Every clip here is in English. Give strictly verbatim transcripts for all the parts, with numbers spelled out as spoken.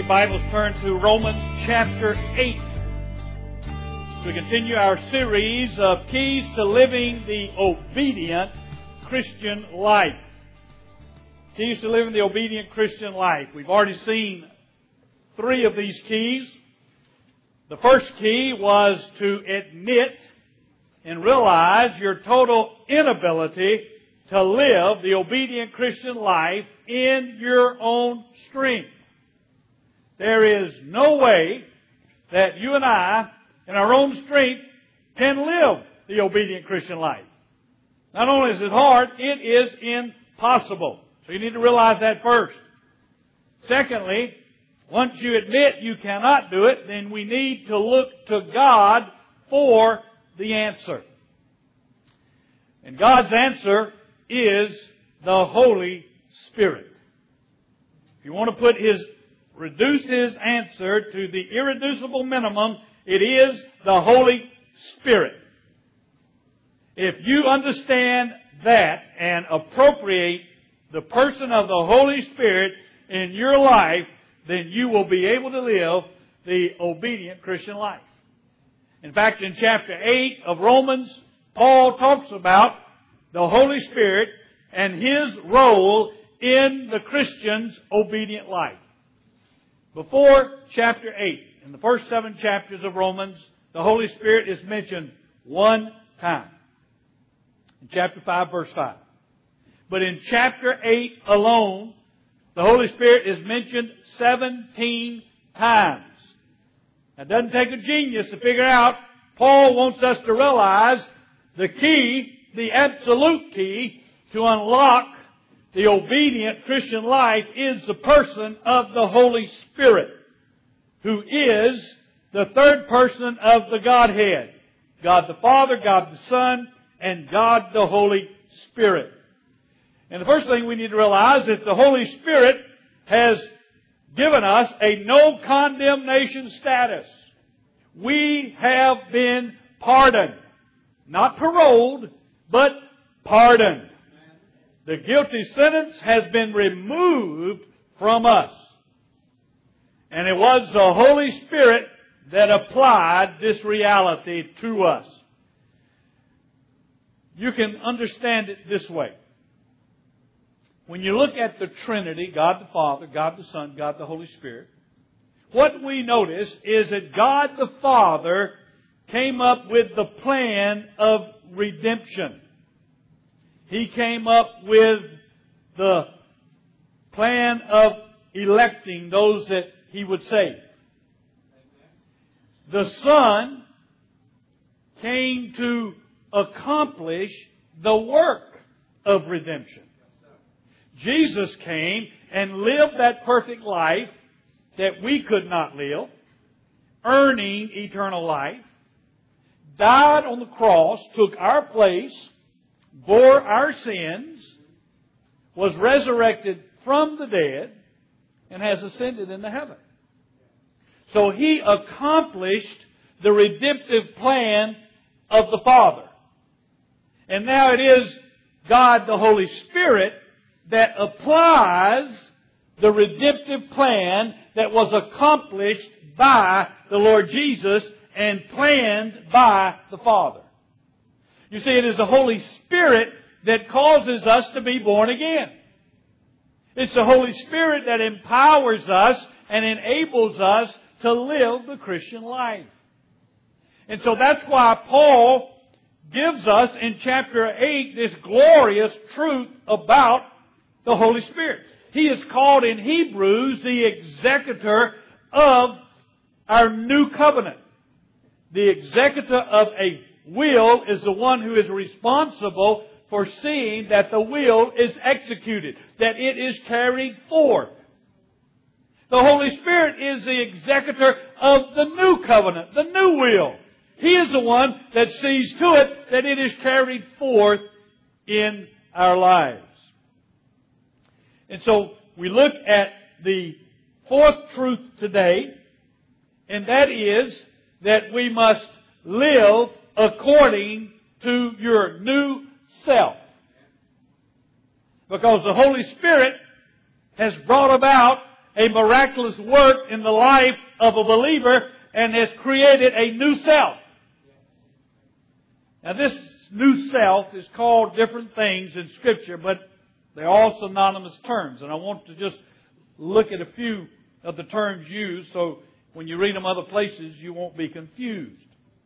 your Bibles, turn to Romans chapter eight. We continue our series of keys to living the obedient Christian life. Keys to living the obedient Christian life. We've already seen three of these keys. The first key was to admit and realize your total inability to live the obedient Christian life in your own strength. There is no way that you and I, in our own strength, can live the obedient Christian life. Not only is it hard, it is impossible. So you need to realize that first. Secondly, once you admit you cannot do it, then we need to look to God for the answer. And God's answer is the Holy Spirit. If you want to put His, reduce His answer to the irreducible minimum, it is the Holy Spirit. If you understand that and appropriate the person of the Holy Spirit in your life, then you will be able to live the obedient Christian life. In fact, in chapter eight of Romans, Paul talks about the Holy Spirit and His role in the Christian's obedient life. Before chapter eight, in the first seven chapters of Romans, the Holy Spirit is mentioned one time. In chapter five, verse five. But in chapter eight alone, the Holy Spirit is mentioned seventeen times. Now, it doesn't take a genius to figure out. Paul wants us to realize the key, the absolute key, to unlock the obedient Christian life is the person of the Holy Spirit, who is the third person of the Godhead. God the Father, God the Son, and God the Holy Spirit. And the first thing we need to realize is that the Holy Spirit has given us a no condemnation status. We have been pardoned. Not paroled, but pardoned. The guilty sentence has been removed from us. And it was the Holy Spirit that applied this reality to us. You can understand it this way. When you look at the Trinity, God the Father, God the Son, God the Holy Spirit, what we notice is that God the Father came up with the plan of redemption. He came up with the plan of electing those that He would save. The Son came to accomplish the work of redemption. Jesus came and lived that perfect life that we could not live, earning eternal life, died on the cross, took our place, bore our sins, was resurrected from the dead, and has ascended into heaven. So He accomplished the redemptive plan of the Father. And now it is God the Holy Spirit that applies the redemptive plan that was accomplished by the Lord Jesus and planned by the Father. You see, it is the Holy Spirit that causes us to be born again. It's the Holy Spirit that empowers us and enables us to live the Christian life. And so that's why Paul gives us in chapter eight this glorious truth about the Holy Spirit. He is called in Hebrews the executor of our new covenant. The executor of a will is the one who is responsible for seeing that the will is executed, that it is carried forth. The Holy Spirit is the executor of the new covenant, the new will. He is the one that sees to it that it is carried forth in our lives. And so we look at the fourth truth today, and that is that we must live according to your new self. Because the Holy Spirit has brought about a miraculous work in the life of a believer and has created a new self. Now this new self is called different things in Scripture, but they're all synonymous terms. And I want to just look at a few of the terms used so when you read them other places you won't be confused.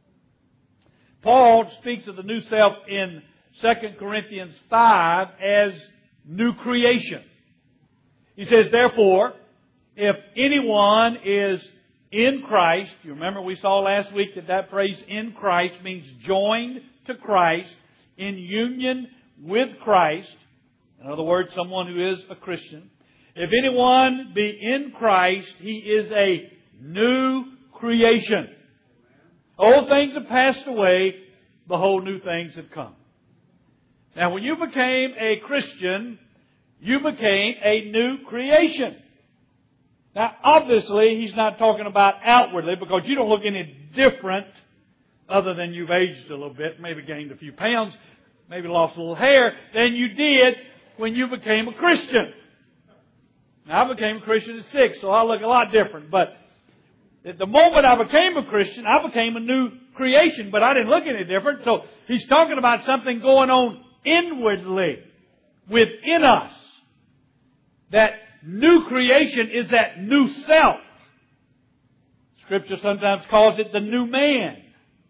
Paul speaks of the new self in Second Corinthians five as new creation. He says, therefore, if anyone is in Christ, you remember we saw last week that that phrase in Christ means joined to Christ, in union with Christ. In other words, someone who is a Christian. If anyone be in Christ, he is a new creation. Old things have passed away, behold, new things have come. Now, when you became a Christian, you became a new creation. Now, obviously, he's not talking about outwardly because you don't look any different other than you've aged a little bit, maybe gained a few pounds, maybe lost a little hair than you did when you became a Christian. Now, I became a Christian at six, so I look a lot different. But at the moment I became a Christian, I became a new creation, but I didn't look any different. So he's talking about something going on inwardly within us. That new creation is that new self. Scripture sometimes calls it the new man.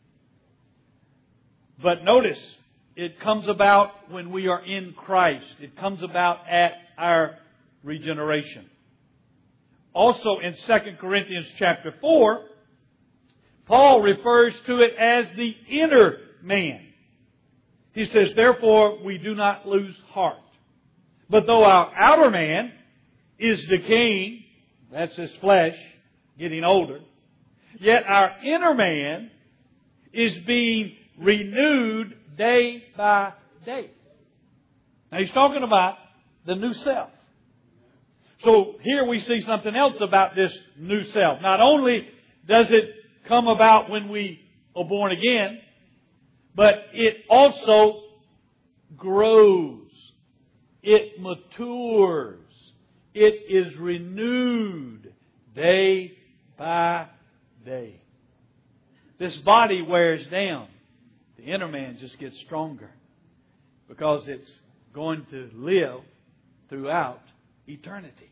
But notice, it comes about when we are in Christ. It comes about at our regeneration. Also in Second Corinthians chapter four, Paul refers to it as the inner man. He says, therefore we do not lose heart. But though our outer man is decaying, that's his flesh, getting older, yet our inner man is being renewed day by day. Now he's talking about the new self. So here we see something else about this new self. Not only does it come about when we are born again, but it also grows. It matures. It is renewed day by day. This body wears down. The inner man just gets stronger because it's going to live throughout eternity.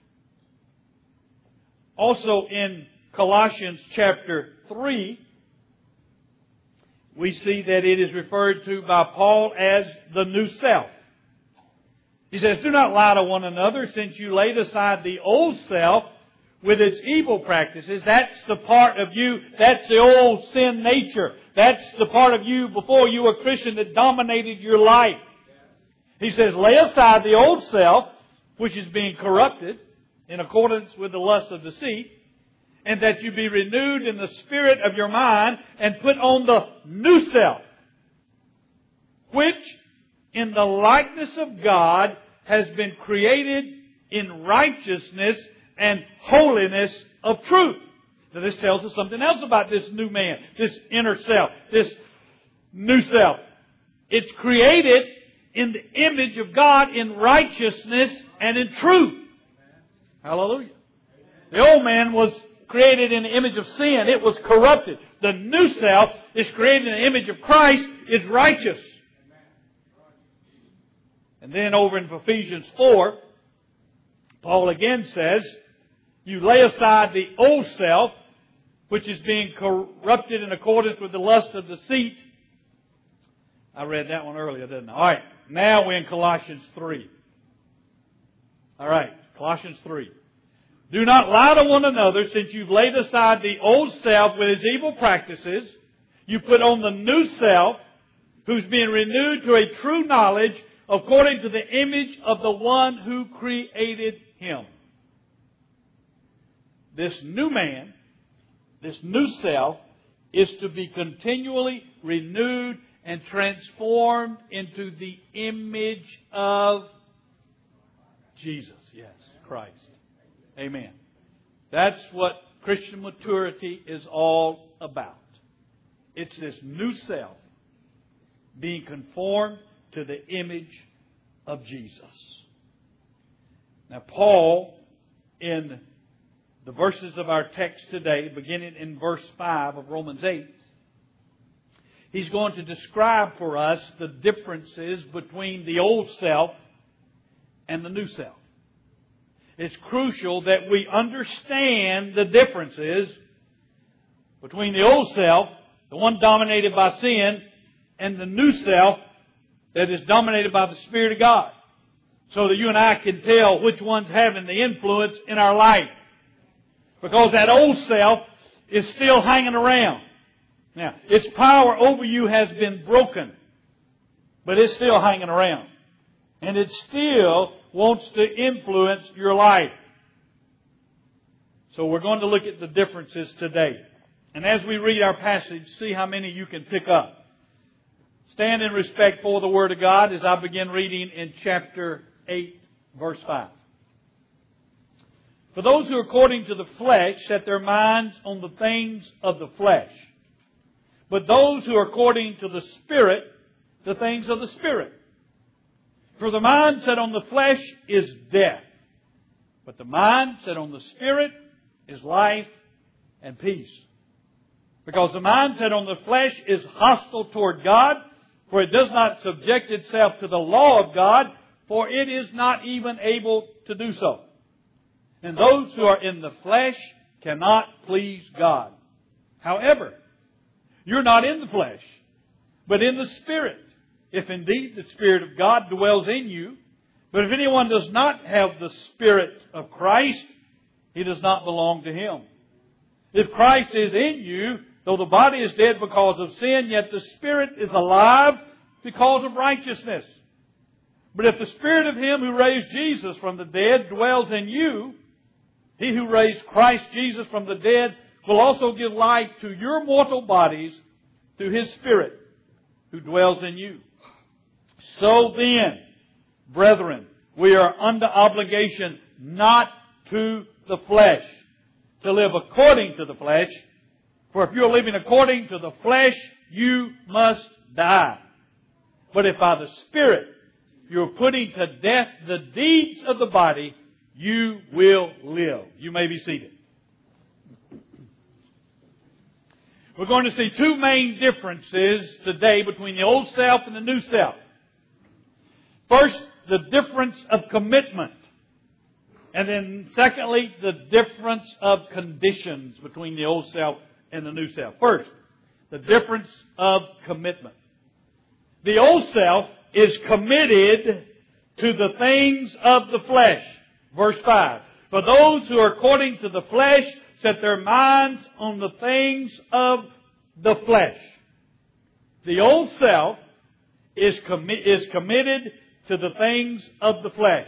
Also in Colossians chapter three, we see that it is referred to by Paul as the new self. He says, do not lie to one another, since you laid aside the old self with its evil practices. That's the part of you, that's the old sin nature. That's the part of you before you were a Christian that dominated your life. He says, lay aside the old self, which is being corrupted in accordance with the lust of deceit, and that you be renewed in the spirit of your mind and put on the new self, which in the likeness of God has been created in righteousness and holiness of truth. Now this tells us something else about this new man, this inner self, this new self. It's created in the image of God in righteousness and in truth. Hallelujah. The old man was created in the image of sin. It was corrupted. The new self is created in the image of Christ, is righteous. And then over in Ephesians four, Paul again says, you lay aside the old self, which is being corrupted in accordance with the lust of deceit. I read that one earlier, didn't I? All right. Now we're in Colossians three. All right. Colossians three. Do not lie to one another, since you've laid aside the old self with its evil practices. You put on the new self, who's being renewed to a true knowledge according to the image of the one who created him. This new man, this new self, is to be continually renewed and transformed into the image of Jesus. Yes, Christ. Amen. That's what Christian maturity is all about. It's this new self being conformed to the image of Jesus. Now, Paul, in the verses of our text today, beginning in verse five of Romans eight, he's going to describe for us the differences between the old self and the new self. It's crucial that we understand the differences between the old self, the one dominated by sin, and the new self that is dominated by the Spirit of God. So that you and I can tell which one's having the influence in our life. Because that old self is still hanging around. Now, its power over you has been broken. But it's still hanging around. And it still wants to influence your life. So we're going to look at the differences today. And as we read our passage, see how many you can pick up. Stand in respect for the Word of God as I begin reading in chapter eight, verse five. For those who are according to the flesh set their minds on the things of the flesh. But those who are according to the Spirit, the things of the Spirit. For the mind set on the flesh is death. But the mind set on the Spirit is life and peace. Because the mind set on the flesh is hostile toward God, for it does not subject itself to the law of God, for it is not even able to do so. And those who are in the flesh cannot please God. However, you're not in the flesh, but in the Spirit, if indeed the Spirit of God dwells in you. But if anyone does not have the Spirit of Christ, he does not belong to Him. If Christ is in you, though the body is dead because of sin, yet the Spirit is alive because of righteousness. But if the Spirit of Him who raised Jesus from the dead dwells in you, He who raised Christ Jesus from the dead will also give life to your mortal bodies through His Spirit who dwells in you. So then, brethren, we are under obligation not to the flesh, to live according to the flesh. For if you're living according to the flesh, you must die. But if by the Spirit you're putting to death the deeds of the body, you will live. You may be seated. We're going to see two main differences today between the old self and the new self. First, the difference of commitment. And then secondly, the difference of conditions between the old self and the new self. First, the difference of commitment. The old self is committed to the things of the flesh. Verse five. For those who are according to the flesh set their minds on the things of the flesh. The old self is, commi- is committed to the things of the flesh.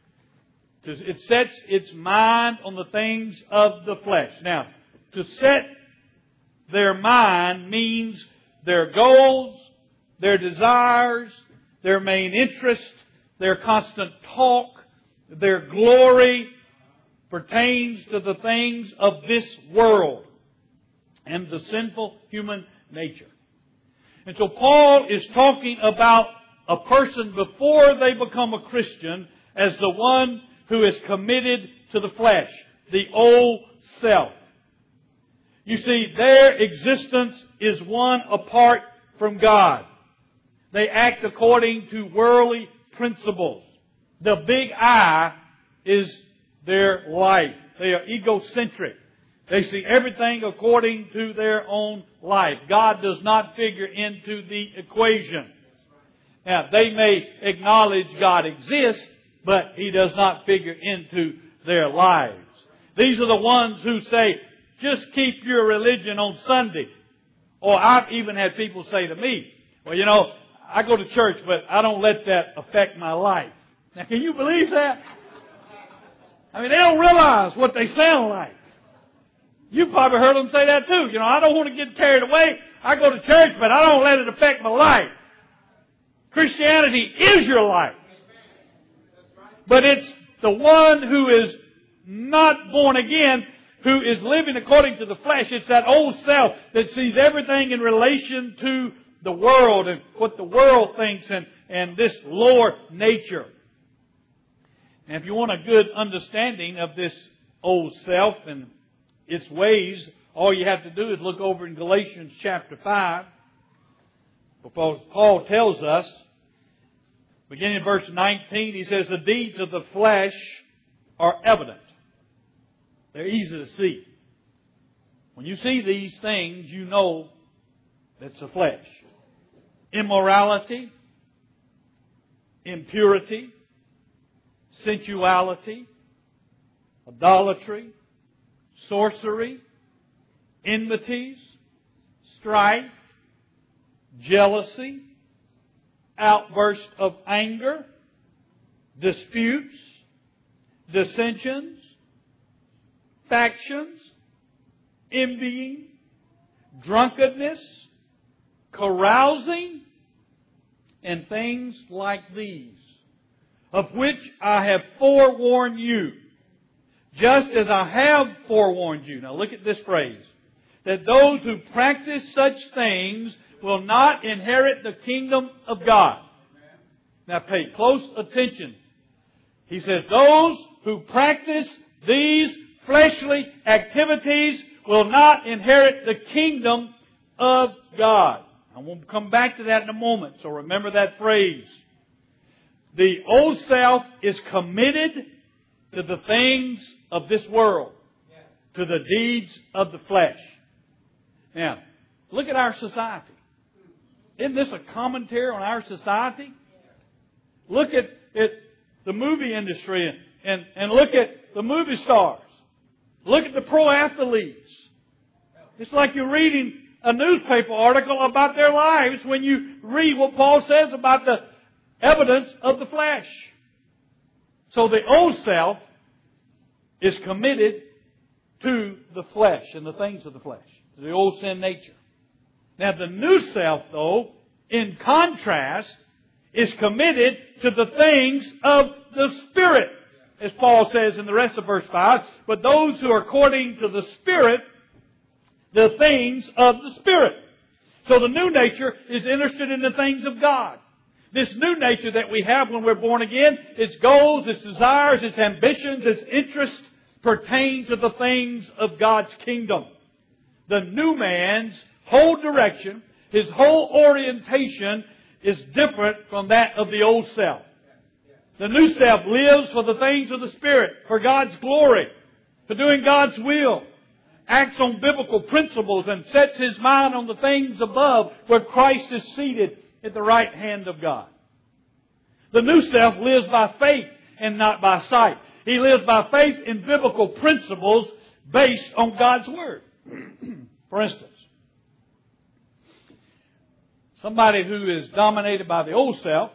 It sets its mind on the things of the flesh. Now, to set their mind means their goals, their desires, their main interest, their constant talk, their glory pertains to the things of this world and the sinful human nature. And so Paul is talking about a person before they become a Christian as the one who is committed to the flesh, the old self. You see, their existence is one apart from God. They act according to worldly principles. The big I is their life. They are egocentric. They see everything according to their own life. God does not figure into the equation. Now, they may acknowledge God exists, but He does not figure into their lives. These are the ones who say, just keep your religion on Sunday. Or I've even had people say to me, well, you know, I go to church, but I don't let that affect my life. Now, can you believe that? I mean, they don't realize what they sound like. You probably heard them say that too. You know, I don't want to get carried away. I go to church, but I don't let it affect my life. Christianity is your life. But it's the one who is not born again, who is living according to the flesh. It's that old self that sees everything in relation to the world and what the world thinks and, and this lower nature. And if you want a good understanding of this old self and its ways, all you have to do is look over in Galatians chapter five. Because Paul tells us, beginning in verse nineteen, he says, the deeds of the flesh are evident. They're easy to see. When you see these things, you know that's the flesh. Immorality, impurity, sensuality, idolatry, sorcery, enmities, strife, jealousy, outburst of anger, disputes, dissensions, factions, envying, drunkenness, carousing, and things like these, of which I have forewarned you, just as I have forewarned you. Now look at this phrase, that those who practice such things will not inherit the kingdom of God. Now pay close attention. He says, those who practice these fleshly activities will not inherit the kingdom of God. I won't come back to that in a moment, so remember that phrase. The old self is committed to the things of this world, to the deeds of the flesh. Now, look at our society. Isn't this a commentary on our society? Look at, at the movie industry and, and, and look at the movie stars. Look at the pro athletes. It's like you're reading a newspaper article about their lives when you read what Paul says about the evidence of the flesh. So the old self is committed to the flesh and the things of the flesh, to the old sin nature. Now the new self, though, in contrast, is committed to the things of the Spirit, as Paul says in the rest of verse five. But those who are according to the Spirit, the things of the Spirit. So the new nature is interested in the things of God. This new nature that we have when we're born again, its goals, its desires, its ambitions, its interests pertain to the things of God's kingdom. The new man's whole direction, his whole orientation is different from that of the old self. The new self lives for the things of the Spirit, for God's glory, for doing God's will, acts on biblical principles and sets his mind on the things above where Christ is seated at the right hand of God. The new self lives by faith and not by sight. He lives by faith in biblical principles based on God's Word. For instance, somebody who is dominated by the old self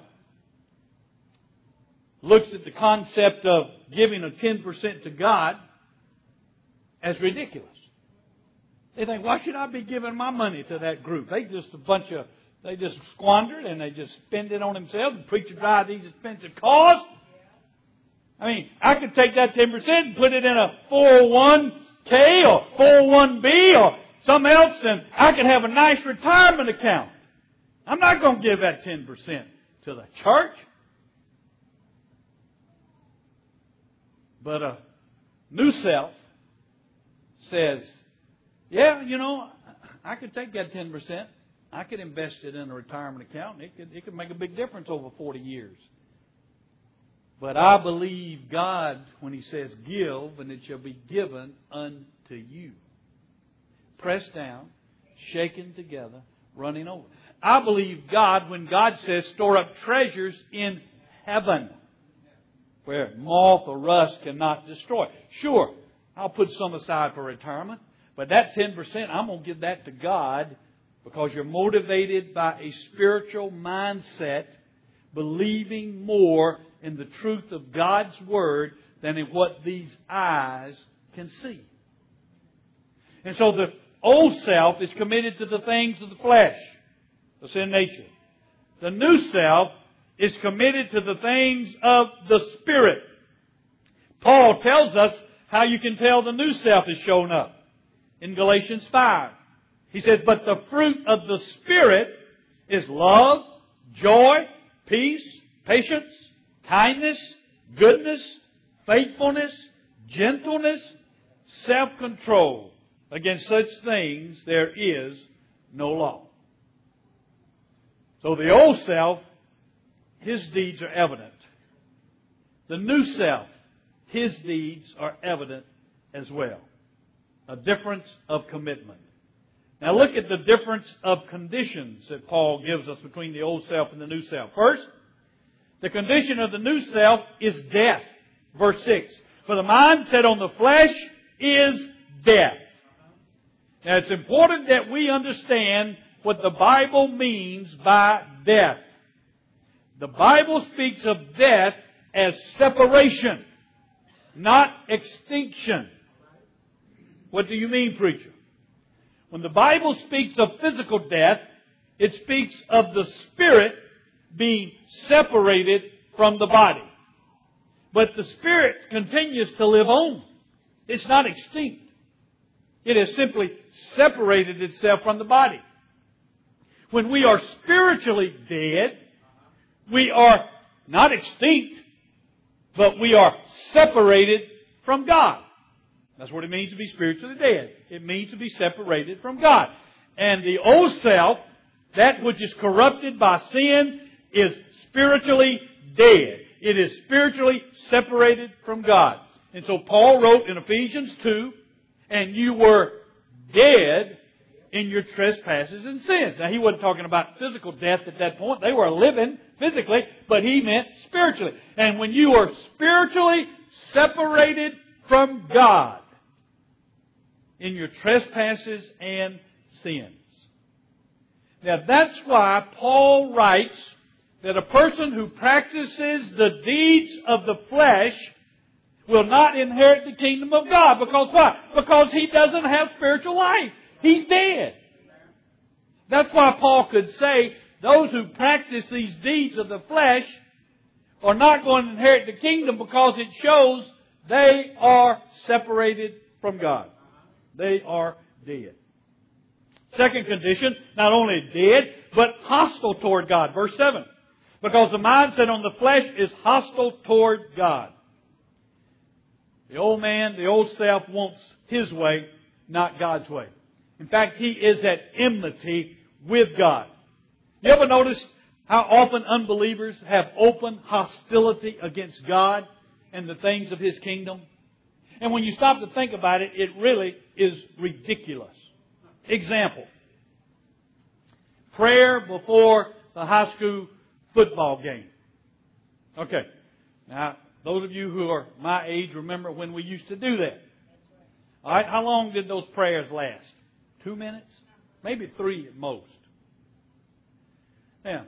looks at the concept of giving a ten percent to God as ridiculous. They think, why should I be giving my money to that group? They just a bunch of, they just squander it and they just spend it on themselves. The preacher drive these expensive cars. I mean, I could take that ten percent and put it in a four oh one k or four oh one b or something else, and I could have a nice retirement account. I'm not going to give that ten percent to the church. But a new self says, yeah, you know, I could take that ten percent. I could invest it in a retirement account. And it could, it could make a big difference over forty years. But I believe God when He says, give, and it shall be given unto you. Pressed down, shaken together, running over. I believe God when God says, store up treasures in heaven, where moth or rust cannot destroy. Sure, I'll put some aside for retirement, but that ten percent, I'm going to give that to God because you're motivated by a spiritual mindset, believing more in the truth of God's Word than in what these eyes can see. And so the old self is committed to the things of the flesh, the sin nature. The new self is committed to the things of the Spirit. Paul tells us how you can tell the new self has shown up in Galatians five. He says, but the fruit of the Spirit is love, joy, peace, patience, kindness, goodness, faithfulness, gentleness, self-control. Against such things there is no law. So the old self, his deeds are evident. The new self, his deeds are evident as well. A difference of commitment. Now look at the difference of conditions that Paul gives us between the old self and the new self. First, the condition of the new self is death. Verse six. For the mind set on the flesh is death. Now it's important that we understand what the Bible means by death. The Bible speaks of death as separation, not extinction. What do you mean, preacher? When the Bible speaks of physical death, it speaks of the spirit being separated from the body. But the spirit continues to live on. It's not extinct. It has simply separated itself from the body. When we are spiritually dead, we are not extinct, but we are separated from God. That's what it means to be spiritually dead. It means to be separated from God. And the old self, that which is corrupted by sin, is spiritually dead. It is spiritually separated from God. And so Paul wrote in Ephesians two, and you were dead in your trespasses and sins. Now he wasn't talking about physical death at that point. They were living physically, but he meant spiritually. And when you are spiritually separated from God in your trespasses and sins. Now that's why Paul writes that a person who practices the deeds of the flesh will not inherit the kingdom of God. Because why? Because he doesn't have spiritual life. He's dead. That's why Paul could say those who practice these deeds of the flesh are not going to inherit the kingdom, because it shows they are separated from God. They are dead. Second condition, not only dead, but hostile toward God. Verse seven. Because the mindset on the flesh is hostile toward God. The old man, the old self wants his way, not God's way. In fact, he is at enmity with God. You ever notice how often unbelievers have open hostility against God and the things of His kingdom? And when you stop to think about it, it really is ridiculous. Example. Prayer before the high school football game. Okay. Now, those of you who are my age remember when we used to do that. All right. How long did those prayers last? Two minutes? Maybe three at most. Now,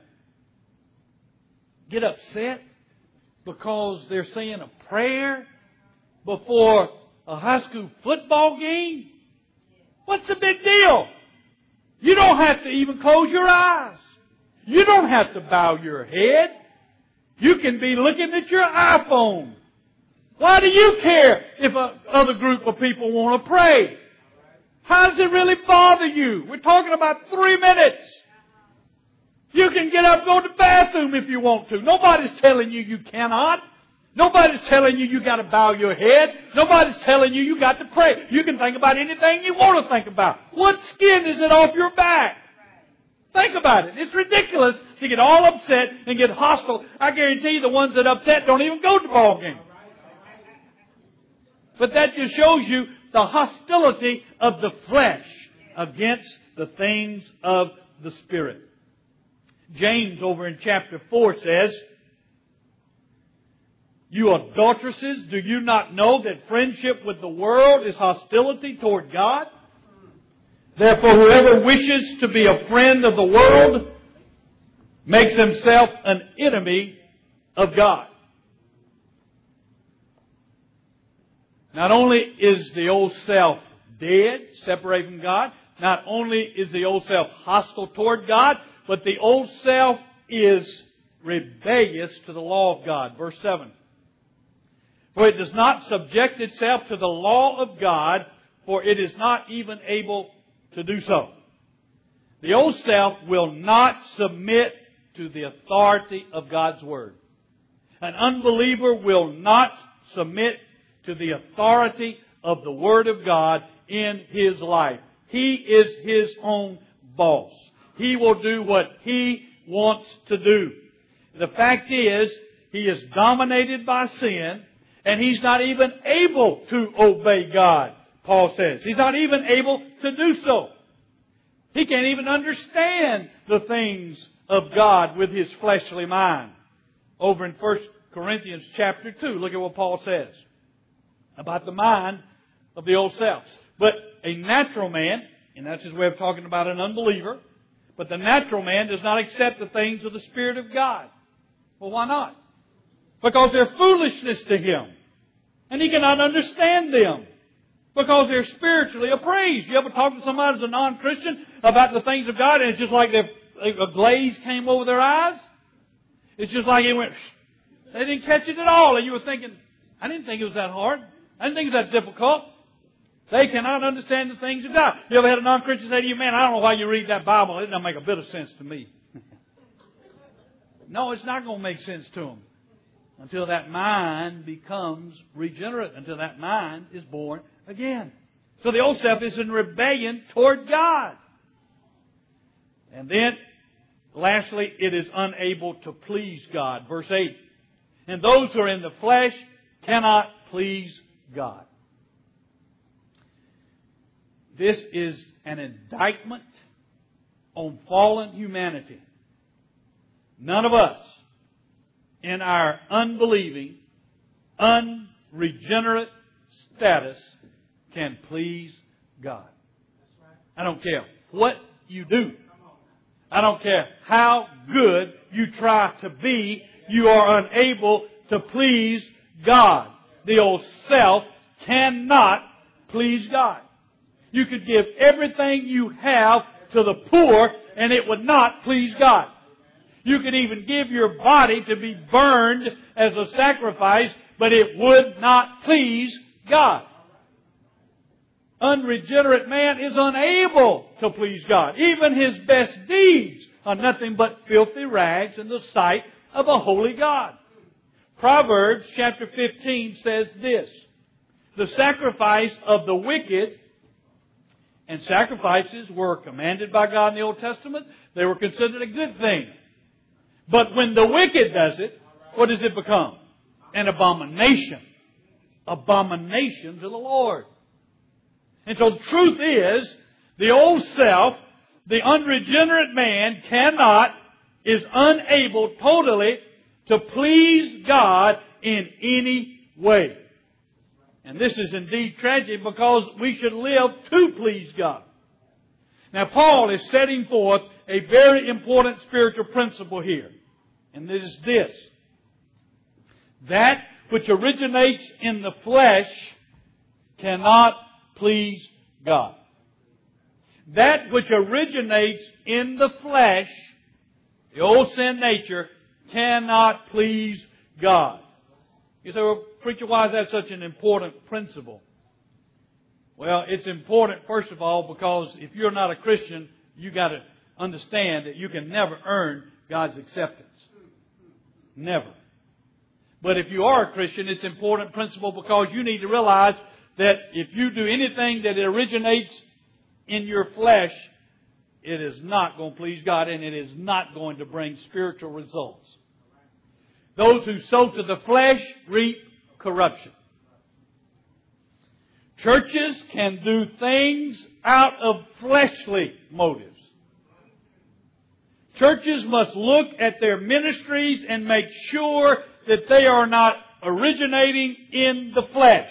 get upset because they're saying a prayer before a high school football game? What's the big deal? You don't have to even close your eyes. You don't have to bow your head. You can be looking at your iPhone. Why do you care if another group of people want to pray? How does it really bother you? We're talking about three minutes. You can get up and go to the bathroom if you want to. Nobody's telling you you cannot. Nobody's telling you you got to bow your head. Nobody's telling you you got to pray. You can think about anything you want to think about. What skin is it off your back? Think about it. It's ridiculous to get all upset and get hostile. I guarantee you the ones that upset don't even go to the ball game. But that just shows you the hostility of the flesh against the things of the Spirit. James over in chapter four says, you adulteresses, do you not know that friendship with the world is hostility toward God? Therefore, whoever wishes to be a friend of the world makes himself an enemy of God. Not only is the old self dead, separated from God, not only is the old self hostile toward God, but the old self is rebellious to the law of God. Verse seven. For it does not subject itself to the law of God, for it is not even able to do so. The old self will not submit to the authority of God's Word. An unbeliever will not submit to the authority of the Word of God in his life. He is his own boss. He will do what he wants to do. The fact is, he is dominated by sin, and he's not even able to obey God, Paul says. He's not even able to do so. He can't even understand the things of God with his fleshly mind. Over in First Corinthians chapter two, look at what Paul says about the mind of the old self. But a natural man, and that's his way of talking about an unbeliever, but the natural man does not accept the things of the Spirit of God. Well, why not? Because they're foolishness to him. And he cannot understand them. Because they're spiritually appraised. You ever talk to somebody who's a non-Christian about the things of God, and it's just like a glaze came over their eyes? It's just like it went, they didn't catch it at all. And you were thinking, I didn't think it was that hard. I didn't think it was that difficult. They cannot understand the things of God. You ever had a non-Christian say to you, man, I don't know why you read that Bible. It doesn't make a bit of sense to me. No, it's not going to make sense to them until that mind becomes regenerate, until that mind is born again. So the old self is in rebellion toward God. And then, lastly, it is unable to please God. Verse eight. And those who are in the flesh cannot please God. This is an indictment on fallen humanity. None of us, in our unbelieving, unregenerate status, can please God. I don't care what you do. I don't care how good you try to be. You are unable to please God. The old self cannot please God. You could give everything you have to the poor and it would not please God. You could even give your body to be burned as a sacrifice, but it would not please God. Unregenerate man is unable to please God. Even his best deeds are nothing but filthy rags in the sight of a holy God. Proverbs chapter fifteen says this: the sacrifice of the wicked, and sacrifices were commanded by God in the Old Testament. They were considered a good thing. But when the wicked does it, what does it become? An abomination. Abomination to the Lord. And so the truth is, the old self, the unregenerate man cannot, is unable totally to please God in any way. And this is indeed tragic because we should live to please God. Now Paul is setting forth a very important spiritual principle here. And it is this: that which originates in the flesh cannot please God. That which originates in the flesh, the old sin nature, cannot please God. You say, well, preacher, why is that such an important principle? Well, it's important, first of all, because if you're not a Christian, you got to understand that you can never earn God's acceptance. Never. But if you are a Christian, it's an important principle because you need to realize that if you do anything that originates in your flesh, it is not going to please God and it is not going to bring spiritual results. Those who sow to the flesh reap corruption. Churches can do things out of fleshly motives. Churches must look at their ministries and make sure that they are not originating in the flesh.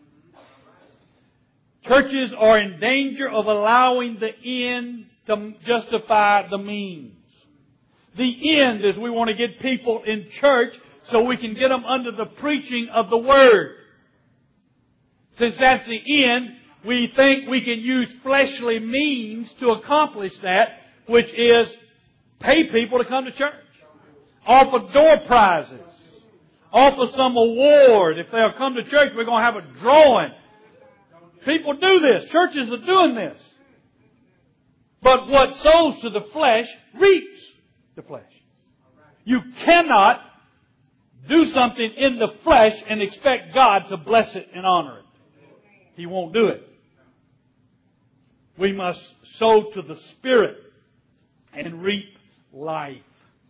Churches are in danger of allowing the end to justify the means. The end is we want to get people in church so we can get them under the preaching of the Word. Since that's the end, we think we can use fleshly means to accomplish that, which is pay people to come to church. Offer door prizes. Offer some award. If they'll come to church, we're going to have a drawing. People do this. Churches are doing this. But what sows to the flesh reaps the flesh. You cannot do something in the flesh and expect God to bless it and honor it. He won't do it. We must sow to the Spirit and reap life.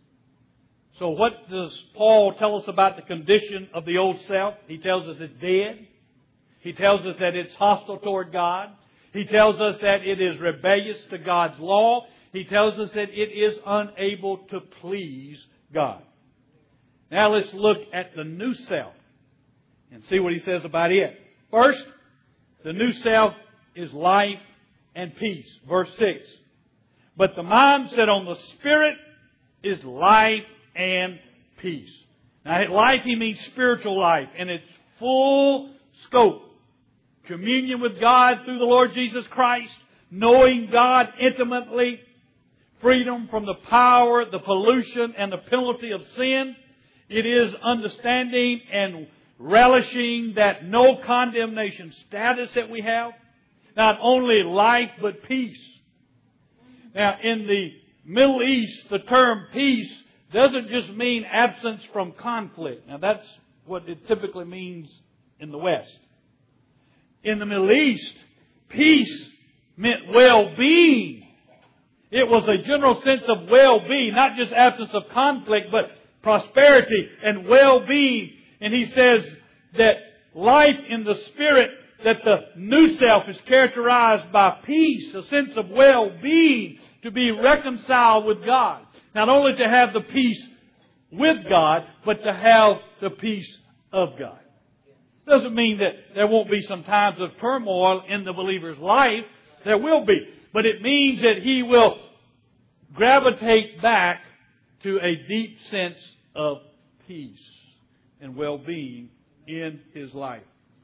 So what does Paul tell us about the condition of the old self? He tells us it's dead. He tells us that it's hostile toward God. He tells us that it is rebellious to God's law. He tells us that it is unable to please God. Now let's look at the new self and see what he says about it. First, the new self is life and peace. Verse six. But the mindset on the Spirit is life and peace. Now, life, he means spiritual life in its full scope. Communion with God through the Lord Jesus Christ, knowing God intimately, freedom from the power, the pollution, and the penalty of sin. It is understanding and relishing that no condemnation status that we have. Not only life, but peace. Now, in the Middle East, the term peace doesn't just mean absence from conflict. Now, that's what it typically means in the West. In the Middle East, peace meant well-being. It was a general sense of well-being, not just absence of conflict, but prosperity and well-being. And he says that life in the Spirit, that the new self is characterized by peace, a sense of well-being, to be reconciled with God. Not only to have the peace with God, but to have the peace of God. Doesn't mean that there won't be some times of turmoil in the believer's life. There will be. But it means that he will gravitate back to a deep sense of peace and well-being in his life.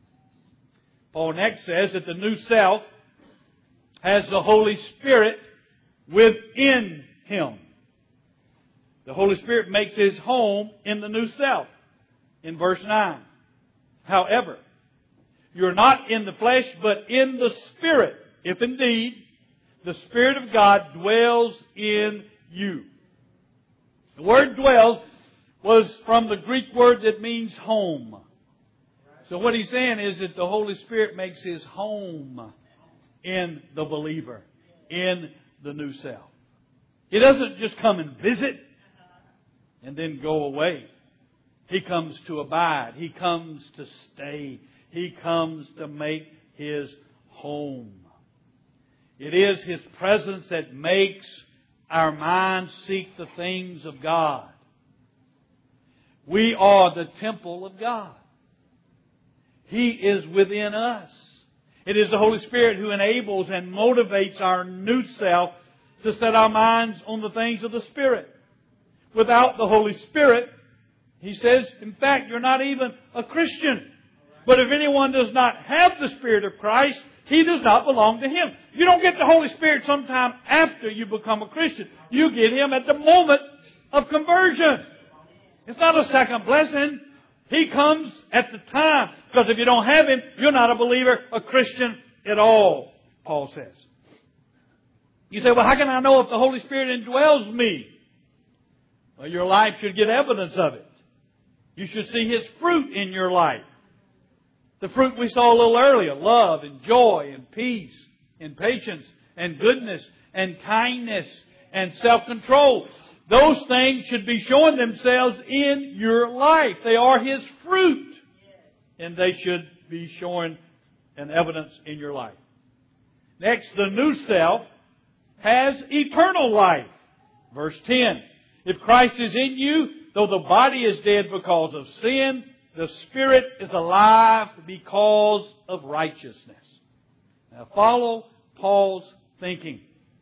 Paul next says that the new self has the Holy Spirit within him. The Holy Spirit makes his home in the new self in verse nine. However, you're not in the flesh, but in the Spirit, if indeed the Spirit of God dwells in you. The word dwells was from the Greek word that means home. So what he's saying is that the Holy Spirit makes his home in the believer, in the new self. He doesn't just come and visit and then go away. He comes to abide. He comes to stay. He comes to make his home. It is His presence that makes our minds seek the things of God. We are the temple of God. He is within us. It is the Holy Spirit who enables and motivates our new self to set our minds on the things of the Spirit. Without the Holy Spirit, he says, in fact, you're not even a Christian. But if anyone does not have the Spirit of Christ, he does not belong to Him. You don't get the Holy Spirit sometime after you become a Christian. You get Him at the moment of conversion. It's not a second blessing. He comes at the time. Because if you don't have Him, you're not a believer, a Christian at all, Paul says. You say, well, how can I know if the Holy Spirit indwells me? Well, your life should get evidence of it. You should see His fruit in your life. The fruit we saw a little earlier, love and joy and peace and patience and goodness and kindness and self-control. Those things should be showing themselves in your life. They are His fruit. And they should be showing an evidence in your life. Next, the new self has eternal life. Verse ten. If Christ is in you, though the body is dead because of sin, the Spirit is alive because of righteousness. Now follow Paul's thinking.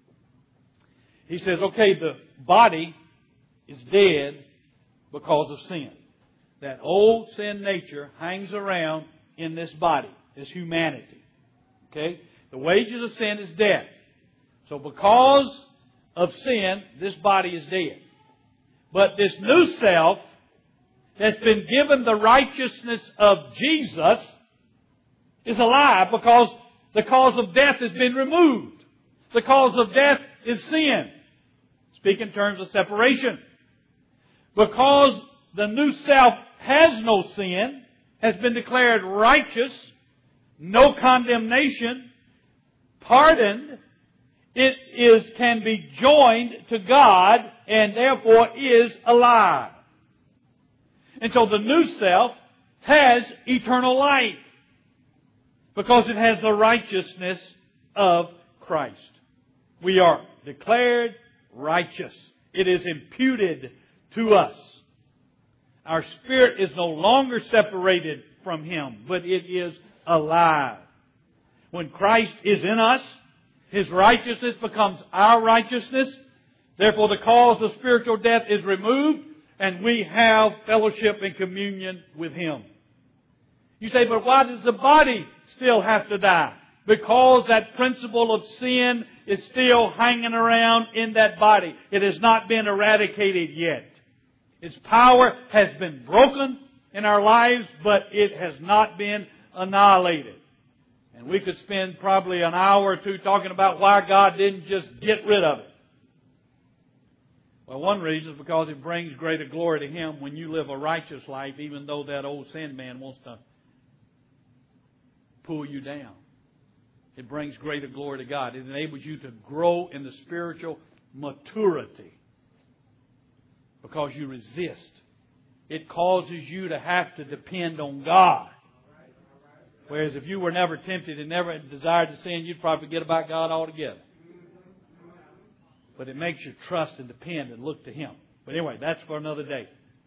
He says, okay, the body is dead because of sin. That old sin nature hangs around in this body, this humanity. Okay? The wages of sin is death. So because of sin, this body is dead. But this new self that's been given the righteousness of Jesus is alive because the cause of death has been removed. The cause of death is sin. Speak in terms of separation. Because the new self has no sin, has been declared righteous, no condemnation, pardoned, it is can be joined to God and therefore is alive. And so the new self has eternal life because it has the righteousness of Christ. We are declared righteous. It is imputed to us. Our spirit is no longer separated from Him, but it is alive. When Christ is in us, His righteousness becomes our righteousness. Therefore, the cause of spiritual death is removed, and we have fellowship and communion with Him. You say, but why does the body still have to die? Because that principle of sin is still hanging around in that body. It has not been eradicated yet. Its power has been broken in our lives, but it has not been annihilated. And we could spend probably an hour or two talking about why God didn't just get rid of it. Well, one reason is because it brings greater glory to Him when you live a righteous life, even though that old sin man wants to pull you down. It brings greater glory to God. It enables you to grow in the spiritual maturity because you resist. It causes you to have to depend on God. Whereas if you were never tempted and never desired to sin, you'd probably forget about God altogether. But it makes you trust and depend and look to Him. But anyway, that's for another day.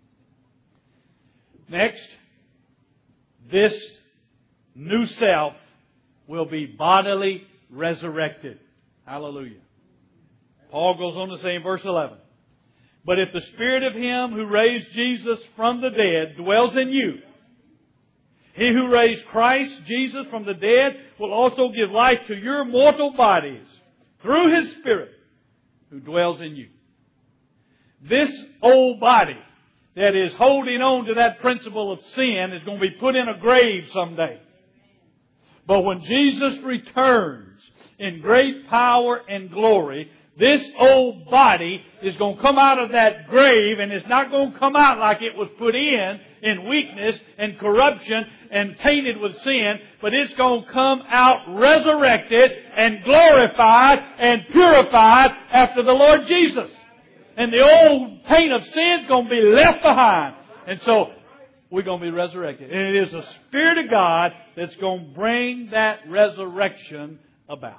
Next, this new self will be bodily resurrected. Hallelujah. Paul goes on to say in verse eleven, but if the Spirit of Him who raised Jesus from the dead dwells in you, He who raised Christ Jesus from the dead will also give life to your mortal bodies through His Spirit who dwells in you. This old body that is holding on to that principle of sin is going to be put in a grave someday. But when Jesus returns in great power and glory, this old body is going to come out of that grave, and it's not going to come out like it was put in, in weakness and corruption and tainted with sin, but it's going to come out resurrected and glorified and purified after the Lord Jesus. And the old taint of sin is going to be left behind. And so we're going to be resurrected. And it is the Spirit of God that's going to bring that resurrection about.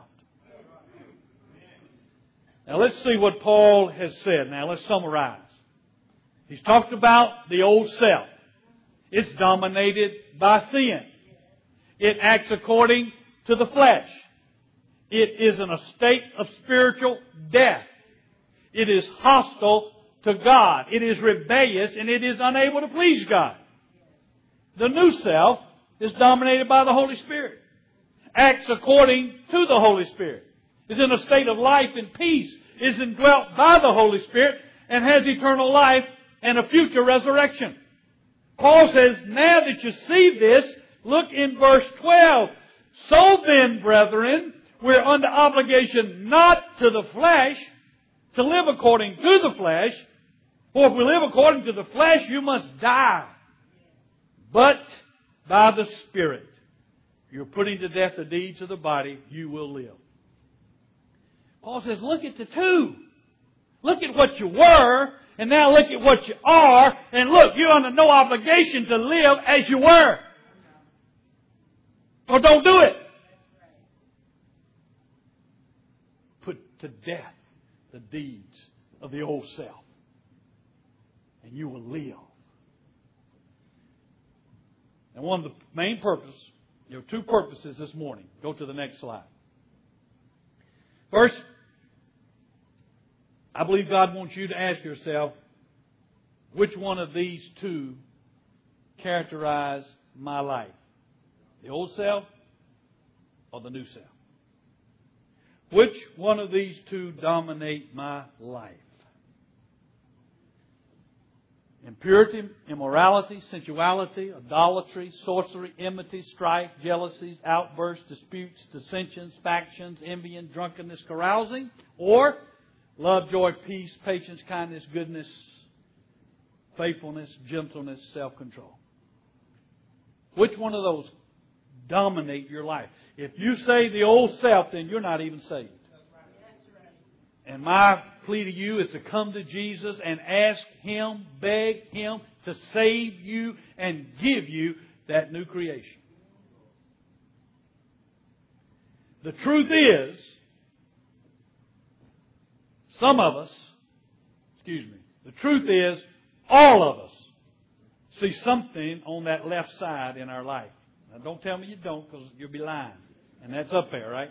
Now let's see what Paul has said. Now let's summarize. He's talked about the old self. It's dominated by sin. It acts according to the flesh. It is in a state of spiritual death. It is hostile to God. It is rebellious and it is unable to please God. The new self is dominated by the Holy Spirit. Acts according to the Holy Spirit. Is in a state of life and peace. Is indwelt by the Holy Spirit and has eternal life and a future resurrection. Paul says, now that you see this, look in verse twelve. So then, brethren, we're under obligation not to the flesh, to live according to the flesh. For if we live according to the flesh, you must die. But by the Spirit, you're putting to death the deeds of the body, you will live. Paul says, look at the two. Look at what you were, and now look at what you are, and look, you're under no obligation to live as you were. So don't do it. Put to death the deeds of the old self, and you will live. And one of the main purposes, there are two purposes this morning. Go to the next slide. First, I believe God wants you to ask yourself, which one of these two characterize my life? The old self or the new self? Which one of these two dominate my life? Impurity, immorality, sensuality, idolatry, sorcery, enmity, strife, jealousies, outbursts, disputes, dissensions, factions, envy, and drunkenness, carousing, or love, joy, peace, patience, kindness, goodness, faithfulness, gentleness, self-control. Which one of those dominate your life? If you say the old self, then you're not even saved. And my plea to you is to come to Jesus and ask Him, beg Him to save you and give you that new creation. The truth is, some of us, excuse me, the truth is, all of us see something on that left side in our life. Now don't tell me you don't, because you'll be lying. And that's up there, right?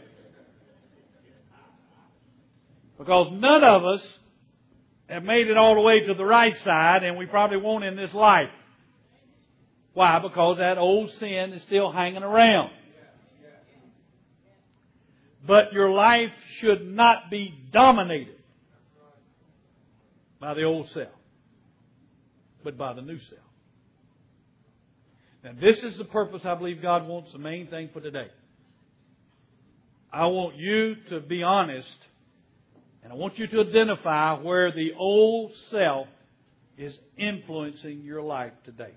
Because none of us have made it all the way to the right side, and we probably won't in this life. Why? Because that old sin is still hanging around. But your life should not be dominated by the old self, but by the new self. Now, this is the purpose I believe God wants, the main thing for today. I want you to be honest, and I want you to identify where the old self is influencing your life today.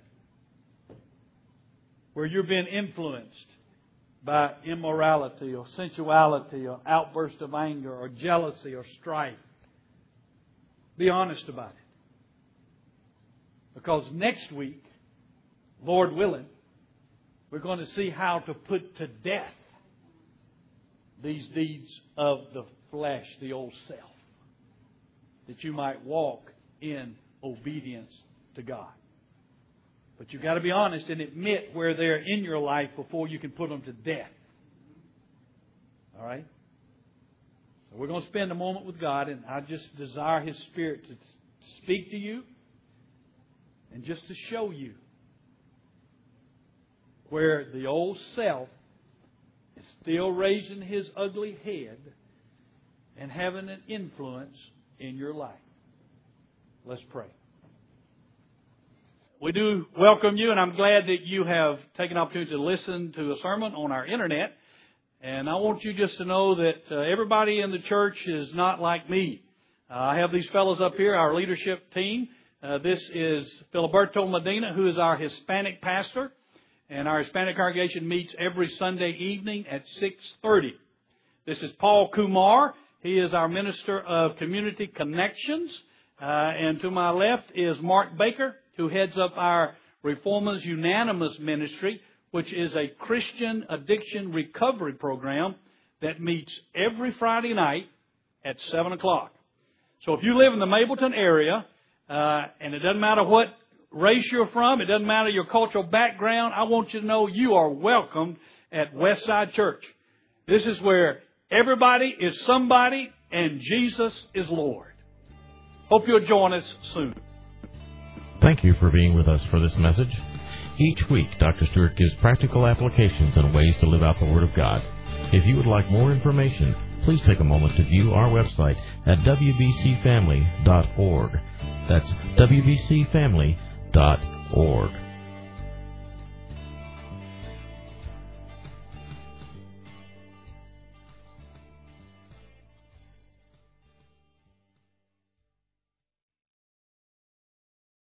Where you're being influenced by immorality or sensuality or outburst of anger or jealousy or strife. Be honest about it. Because next week, Lord willing, we're going to see how to put to death these deeds of the flesh, the old self, that you might walk in obedience to God. But you've got to be honest and admit where they're in your life before you can put them to death. All right? So we're going to spend a moment with God, and I just desire His Spirit to speak to you and just to show you where the old self is still raising his ugly head and having an influence in your life. Let's pray. We do welcome you, and I'm glad that you have taken the opportunity to listen to a sermon on our internet. And I want you just to know that uh, everybody in the church is not like me. Uh, I have these fellows up here, our leadership team. Uh, this is Filiberto Medina, who is our Hispanic pastor. And our Hispanic congregation meets every Sunday evening at six thirty. This is Paul Kumar. He is our Minister of Community Connections. Uh, and to my left is Mark Baker, who heads up our Reformers Unanimous Ministry, which is a Christian addiction recovery program that meets every Friday night at seven o'clock. So if you live in the Mableton area, uh, and it doesn't matter what race you're from, it doesn't matter your cultural background, I want you to know you are welcomed at Westside Church. This is where everybody is somebody and Jesus is Lord. Hope you'll join us soon. Thank you for being with us for this message. Each week, Doctor Stewart gives practical applications and ways to live out the Word of God. If you would like more information, please take a moment to view our website at w b c family dot org. That's w b c family dot org.